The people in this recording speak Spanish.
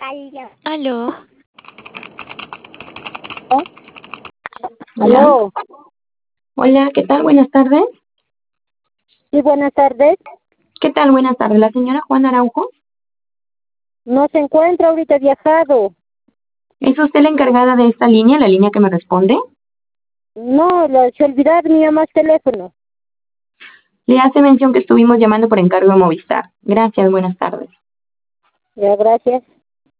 Aló. Hola. Aló. Hola, ¿qué tal? Buenas tardes. Sí, buenas tardes. ¿Qué tal? Buenas tardes. ¿La señora Juana Araujo? No se encuentra ahorita viajado. ¿Es usted la encargada de esta línea, la línea que me responde? No, se olvidaron mi mamá el teléfono. Le hace mención que estuvimos llamando por encargo de Movistar. Gracias, buenas tardes. Ya, gracias.